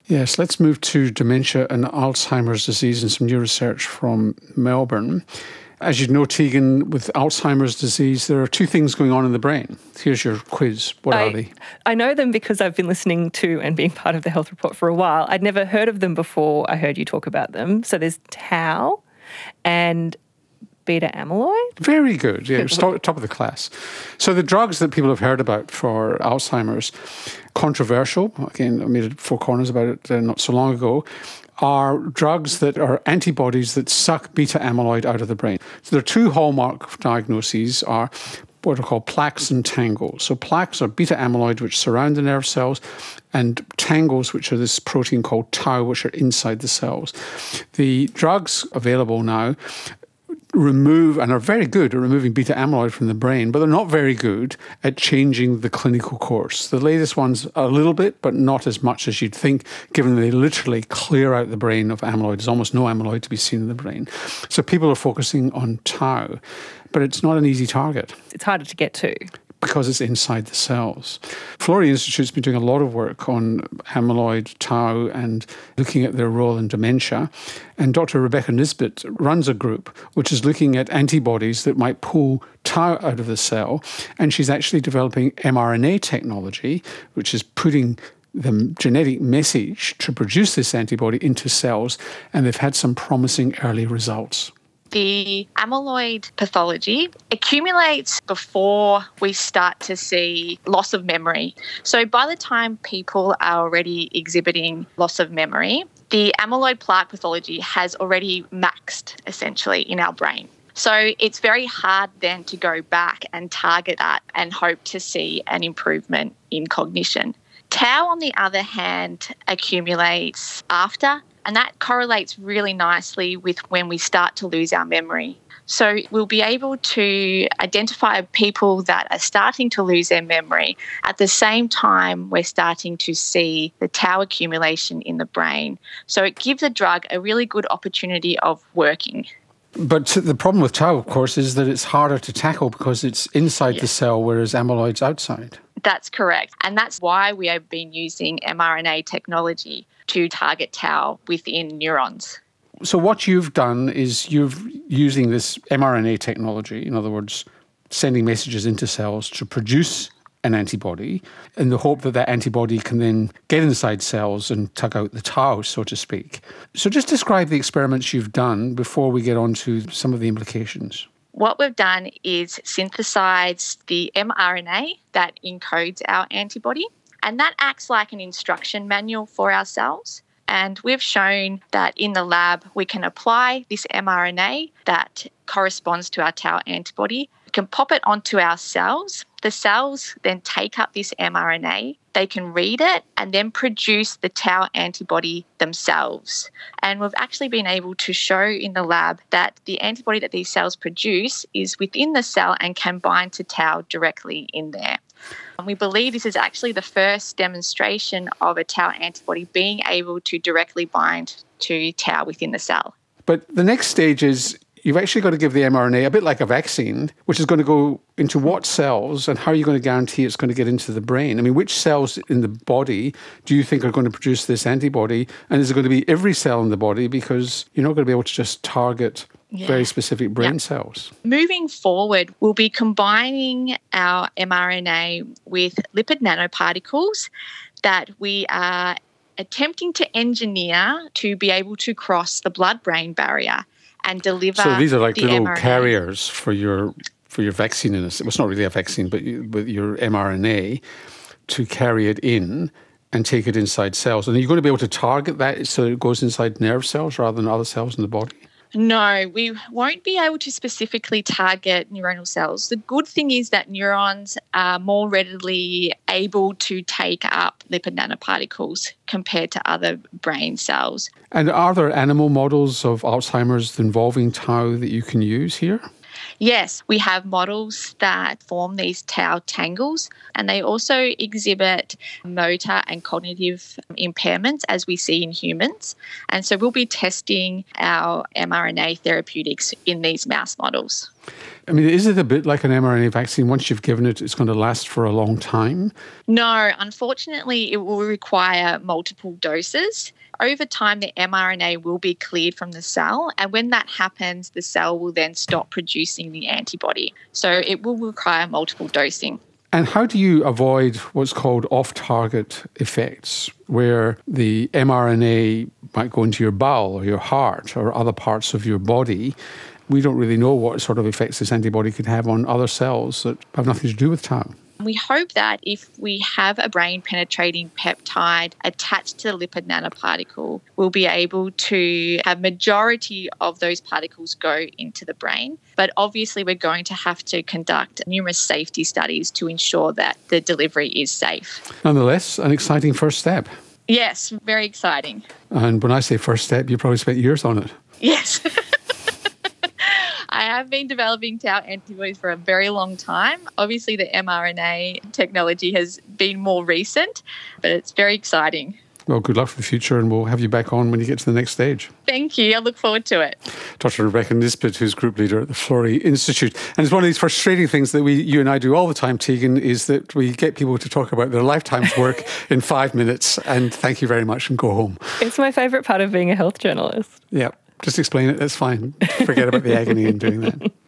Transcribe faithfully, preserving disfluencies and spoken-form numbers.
Yes, let's move to dementia and Alzheimer's disease and some new research from Melbourne. As you know, Tegan, with Alzheimer's disease, there are two things going on in the brain. Here's your quiz. What I, are they? I know them because I've been listening to and being part of the Health Report for a while. I'd never heard of them before I heard you talk about them. So there's tau and beta amyloid. Very good. Yeah, you're top of the class. So the drugs that people have heard about for Alzheimer's, controversial, again, I made four corners about it uh, not so long ago, are drugs that are antibodies that suck beta amyloid out of the brain. So there are two hallmark diagnoses are what are called plaques and tangles. So plaques are beta amyloid, which surround the nerve cells, and tangles, which are this protein called tau, which are inside the cells. The drugs available now remove and are very good at removing beta amyloid from the brain, but they're not very good at changing the clinical course. The latest ones a little bit, but not as much as you'd think, given they literally clear out the brain of amyloid. There's almost no amyloid to be seen in the brain. So people are focusing on tau, but it's not an easy target. It's harder to get to. Because it's inside the cells. Florey Institute's been doing a lot of work on amyloid, tau, and looking at their role in dementia. And Doctor Rebecca Nisbet runs a group which is looking at antibodies that might pull tau out of the cell. And she's actually developing mRNA technology, which is putting the genetic message to produce this antibody into cells. And they've had some promising early results. The amyloid pathology accumulates before we start to see loss of memory. So by the time people are already exhibiting loss of memory, the amyloid plaque pathology has already maxed, essentially, in our brain. So it's very hard then to go back and target that and hope to see an improvement in cognition. Tau, on the other hand, accumulates after, and that correlates really nicely with when we start to lose our memory. So we'll be able to identify people that are starting to lose their memory. At the same time, we're starting to see the tau accumulation in the brain. So it gives a drug a really good opportunity of working. But the problem with tau, of course, is that it's harder to tackle because it's inside Yes. the cell, whereas amyloid's outside. That's correct. And that's why we have been using mRNA technology to target tau within neurons. So what you've done is you're using this mRNA technology, in other words, sending messages into cells to produce an antibody in the hope that that antibody can then get inside cells and tug out the tau, so to speak. So just describe the experiments you've done before we get on to some of the implications. What we've done is synthesize the mRNA that encodes our antibody, and that acts like an instruction manual for our cells. And we've shown that in the lab we can apply this mRNA that corresponds to our tau antibody. We can pop it onto our cells. The cells then take up this mRNA. They can read it and then produce the tau antibody themselves. And we've actually been able to show in the lab that the antibody that these cells produce is within the cell and can bind to tau directly in there. And we believe this is actually the first demonstration of a tau antibody being able to directly bind to tau within the cell. But the next stage is you've actually got to give the mRNA, a bit like a vaccine, which is going to go into what cells and how are you going to guarantee it's going to get into the brain? I mean, which cells in the body do you think are going to produce this antibody? And is it going to be every cell in the body? Because you're not going to be able to just target yeah. very specific brain yep. cells. Moving forward, we'll be combining our mRNA with lipid nanoparticles that we are attempting to engineer to be able to cross the blood-brain barrier and deliver. So these are like the little mRNA. carriers for your for your vaccine. In a, well, it's not really a vaccine, but you, with your mRNA to carry it in and take it inside cells. And are you going to be able to target that so it goes inside nerve cells rather than other cells in the body? No, we won't be able to specifically target neuronal cells. The good thing is that neurons are more readily able to take up lipid nanoparticles compared to other brain cells. And are there animal models of Alzheimer's involving tau that you can use here? Yes, we have models that form these tau tangles, and they also exhibit motor and cognitive impairments as we see in humans. And so we'll be testing our mRNA therapeutics in these mouse models. I mean, is it a bit like an mRNA vaccine? Once you've given it, it's going to last for a long time? No, unfortunately, it will require multiple doses. Over time, the mRNA will be cleared from the cell, and when that happens, the cell will then stop producing the antibody. So it will require multiple dosing. And how do you avoid what's called off-target effects, where the mRNA might go into your bowel or your heart or other parts of your body? We don't really know what sort of effects this antibody could have on other cells that have nothing to do with tau. We hope that if we have a brain-penetrating peptide attached to the lipid nanoparticle, we'll be able to have majority of those particles go into the brain. But obviously, we're going to have to conduct numerous safety studies to ensure that the delivery is safe. Nonetheless, an exciting first step. Yes, very exciting. And when I say first step, you probably spent years on it. Yes. I have been developing tau antibodies for a very long time. Obviously, the mRNA technology has been more recent, but it's very exciting. Well, good luck for the future, and we'll have you back on when you get to the next stage. Thank you. I look forward to it. Doctor Rebecca Nisbet, who's group leader at the Florey Institute. And it's one of these frustrating things that we, you and I do all the time, Tegan, is that we get people to talk about their lifetime's work in five minutes, and thank you very much, and go home. It's my favourite part of being a health journalist. Yeah. Just explain it, that's fine. Forget about the agony in doing that.